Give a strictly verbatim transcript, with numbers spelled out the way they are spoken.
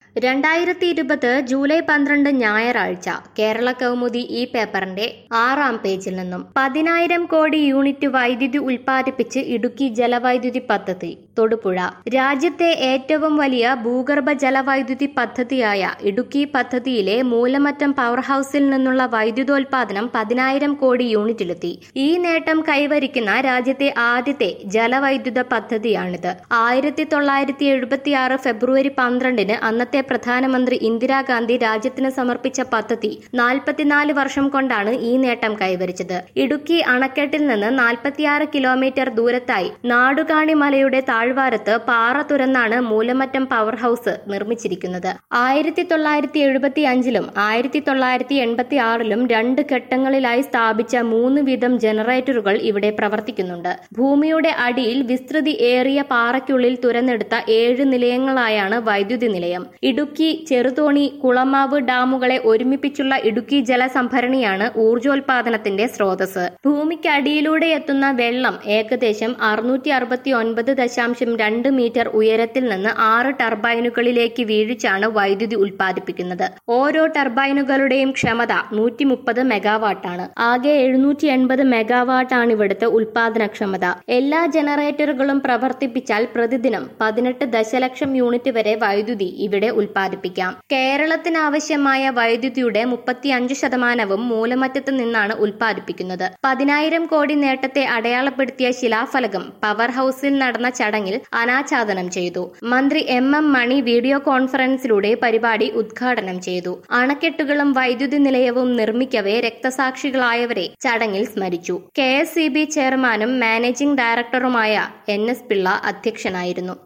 രണ്ടായിരത്തി ഇരുപത് ജൂലൈ പന്ത്രണ്ട് ഞായറാഴ്ച കേരള കൗമുദി ഈ പേപ്പറിന്റെ ആറാം പേജിൽ നിന്നും പതിനായിരം കോടി യൂണിറ്റ് വൈദ്യുതി ഉൽപ്പാദിപ്പിച്ച് ഇടുക്കി ജലവൈദ്യുതി പദ്ധതി തൊടുപുഴ. രാജ്യത്തെ ഏറ്റവും വലിയ ഭൂഗർഭ ജലവൈദ്യുതി പദ്ധതിയായ ഇടുക്കി പദ്ധതിയിലെ മൂലമറ്റം പവർ ഹൌസിൽ നിന്നുള്ള വൈദ്യുതോൽപാദനം പതിനായിരം കോടി യൂണിറ്റിലെത്തി. ഈ നേട്ടം കൈവരിക്കുന്ന രാജ്യത്തെ ആദ്യത്തെ ജലവൈദ്യുത പദ്ധതിയാണിത്. ആയിരത്തി തൊള്ളായിരത്തി എഴുപത്തിയാറ് ഫെബ്രുവരി പന്ത്രണ്ടിന് അന്നത്തെ പ്രധാനമന്ത്രി ഇന്ദിരാഗാന്ധി രാജ്യത്തിന് സമർപ്പിച്ച പദ്ധതി നാൽപ്പത്തിനാല് വർഷം കൊണ്ടാണ് ഈ നേട്ടം കൈവരിച്ചത്. ഇടുക്കി അണക്കെട്ടിൽ നിന്ന് നാൽപ്പത്തിയാറ് കിലോമീറ്റർ ദൂരത്തായി നാടുകാണി മലയുടെ താഴ്വാരത്ത് പാറ തുരന്നാണ് മൂലമറ്റം പവർ ഹൌസ് നിർമ്മിച്ചിരിക്കുന്നത്. ആയിരത്തി തൊള്ളായിരത്തി എഴുപത്തി അഞ്ചിലും ആയിരത്തി തൊള്ളായിരത്തി എൺപത്തി ആറിലും രണ്ട് ഘട്ടങ്ങളിലായി സ്ഥാപിച്ച മൂന്ന് വീതം ജനറേറ്ററുകൾ ഇവിടെ പ്രവർത്തിക്കുന്നുണ്ട്. ഭൂമിയുടെ അടിയിൽ വിസ്തൃതി ഏറിയ പാറയ്ക്കുള്ളിൽ തുരന്നെടുത്ത ഏഴ് നിലയങ്ങളായാണ് വൈദ്യുതി നിലയം. ഇടുക്കി, ചെറുതോണി, കുളമാവ് ഡാമുകളെ ഒരുമിപ്പിച്ചുള്ള ഇടുക്കി ജലസംഭരണിയാണ് ഊർജോൽപാദനത്തിന്റെ സ്രോതസ്. ഭൂമിക്കടിയിലൂടെ എത്തുന്ന വെള്ളം ഏകദേശം അറുന്നൂറ്റി അറുപത്തി ഒൻപത് ദശാംശം രണ്ട് മീറ്റർ ഉയരത്തിൽ നിന്ന് ആറ് ടർബൈനുകളിലേക്ക് വീഴിച്ചാണ് വൈദ്യുതി ഉൽപ്പാദിപ്പിക്കുന്നത്. ഓരോ ടർബൈനുകളുടെയും ക്ഷമത നൂറ്റി മുപ്പത് മെഗാവാട്ടാണ്. ആകെ എഴുന്നൂറ്റി എൺപത് മെഗാവാട്ടാണ് ഇവിടുത്തെ ഉൽപാദനക്ഷമത. എല്ലാ ജനറേറ്ററുകളും പ്രവർത്തിപ്പിച്ചാൽ പ്രതിദിനം പതിനെട്ട് ദശലക്ഷം യൂണിറ്റ് വരെ വൈദ്യുതി ഇവിടെ ഉൽപ്പാദിപ്പിക്കാം. കേരളത്തിനാവശ്യമായ വൈദ്യുതിയുടെ മുപ്പത്തിയഞ്ച് ശതമാനവും മൂലമറ്റത്ത് നിന്നാണ് ഉൽപ്പാദിപ്പിക്കുന്നത്. പതിനായിരം കോടി നേട്ടത്തെ അടയാളപ്പെടുത്തിയ ശിലാഫലകം പവർ ഹൌസിൽ നടന്ന ചടങ്ങിൽ അനാച്ഛാദനം ചെയ്തു. മന്ത്രി എം എം മണി വീഡിയോ കോൺഫറൻസിലൂടെ പരിപാടി ഉദ്ഘാടനം ചെയ്തു. അണക്കെട്ടുകളും വൈദ്യുതി നിലയവും നിർമ്മിക്കവേ രക്തസാക്ഷികളായവരെ ചടങ്ങിൽ സ്മരിച്ചു. കെ എസ് ഇ ബി ചെയർമാനും മാനേജിംഗ് ഡയറക്ടറുമായ എൻ എസ് പിള്ള അധ്യക്ഷനായിരുന്നു.